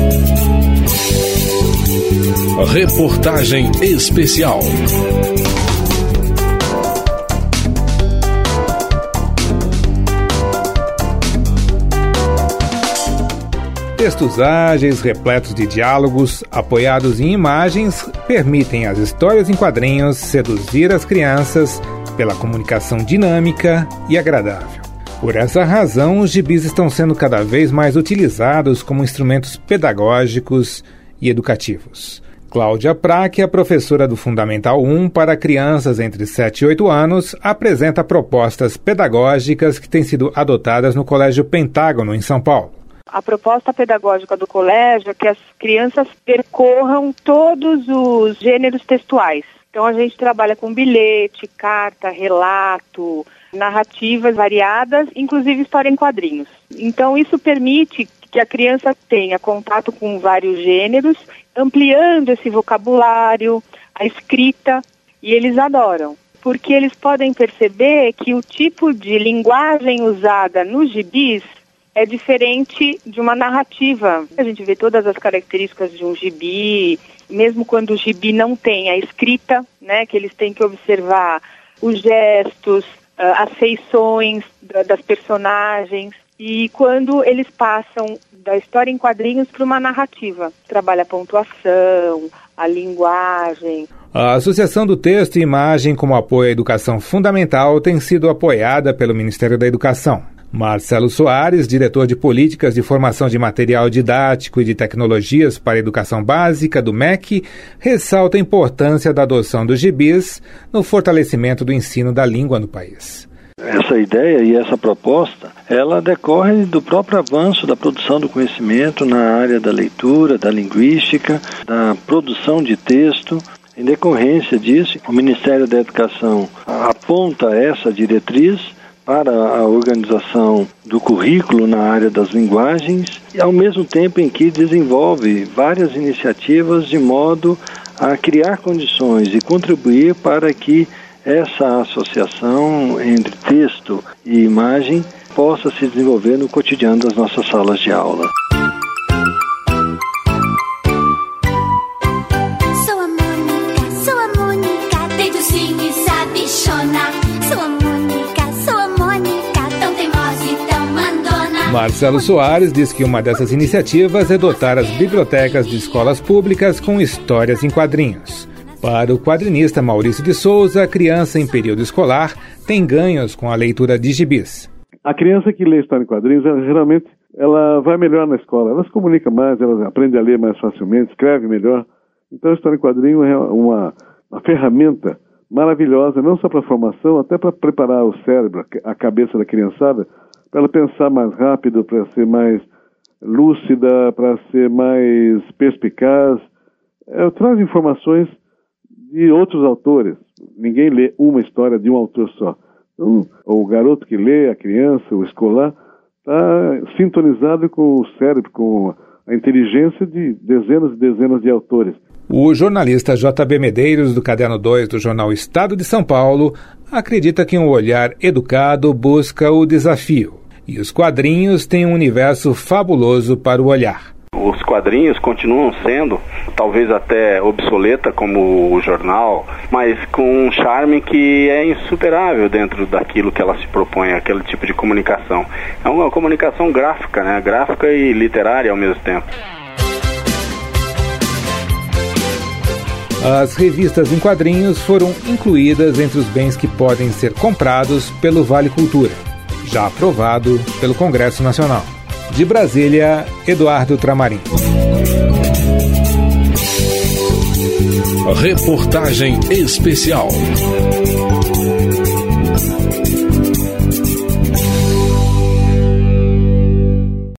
Reportagem especial. Textos ágeis, repletos de diálogos, apoiados em imagens, permitem às histórias em quadrinhos seduzir as crianças pela comunicação dinâmica e agradável. Por essa razão, os gibis estão sendo cada vez mais utilizados como instrumentos pedagógicos e educativos. Cláudia Praque, a professora do Fundamental 1 para crianças entre 7 e 8 anos, apresenta propostas pedagógicas que têm sido adotadas no Colégio Pentágono, em São Paulo. A proposta pedagógica do colégio é que as crianças percorram todos os gêneros textuais. Então a gente trabalha com bilhete, carta, relato, narrativas variadas, inclusive história em quadrinhos. Então isso permite que a criança tenha contato com vários gêneros, ampliando esse vocabulário, a escrita, e eles adoram. Porque eles podem perceber que o tipo de linguagem usada nos gibis é diferente de uma narrativa. A gente vê todas as características de um gibi, mesmo quando o gibi não tem a escrita, né, que eles têm que observar os gestos, as feições das personagens. E quando eles passam da história em quadrinhos para uma narrativa, trabalha a pontuação, a linguagem. A Associação do Texto e Imagem como apoio à educação fundamental tem sido apoiada pelo Ministério da Educação. Marcelo Soares, diretor de Políticas de Formação de Material Didático e de Tecnologias para a Educação Básica do MEC, ressalta a importância da adoção dos gibis no fortalecimento do ensino da língua no país. Essa ideia e essa proposta, ela decorre do próprio avanço da produção do conhecimento na área da leitura, da linguística, da produção de texto. Em decorrência disso, o Ministério da Educação aponta essa diretriz para a organização do currículo na área das linguagens e ao mesmo tempo em que desenvolve várias iniciativas de modo a criar condições e contribuir para que essa associação entre texto e imagem possa se desenvolver no cotidiano das nossas salas de aula. Sou a Mônica, tem docinho e sabe chorar. Sou a Mônica, tão teimosa e tão mandona. Marcelo Soares diz que uma dessas iniciativas é dotar as bibliotecas de escolas públicas com histórias em quadrinhos. Para o quadrinista Maurício de Souza, a criança em período escolar tem ganhos com a leitura de gibis. A criança que lê história em quadrinhos, geralmente ela vai melhor na escola. Ela se comunica mais, ela aprende a ler mais facilmente, escreve melhor. Então a história em quadrinhos é uma ferramenta maravilhosa, não só para a formação, até para preparar o cérebro, a cabeça da criançada, para ela pensar mais rápido, para ser mais lúcida, para ser mais perspicaz. Traz informações de outros autores. Ninguém lê uma história de um autor só. Então, o garoto que lê, a criança, o escolar, está sintonizado com o cérebro, com a inteligência de dezenas e dezenas de autores. O jornalista J.B. Medeiros, do Caderno 2 do jornal Estado de São Paulo, acredita que um olhar educado busca o desafio. E os quadrinhos têm um universo fabuloso para o olhar. Os quadrinhos continuam sendo, talvez até obsoleta como o jornal, mas com um charme que é insuperável dentro daquilo que ela se propõe, aquele tipo de comunicação. É uma comunicação gráfica, né? Gráfica e literária ao mesmo tempo. As revistas em quadrinhos foram incluídas entre os bens que podem ser comprados pelo Vale Cultura, já aprovado pelo Congresso Nacional. De Brasília, Eduardo Tramarim. Reportagem especial.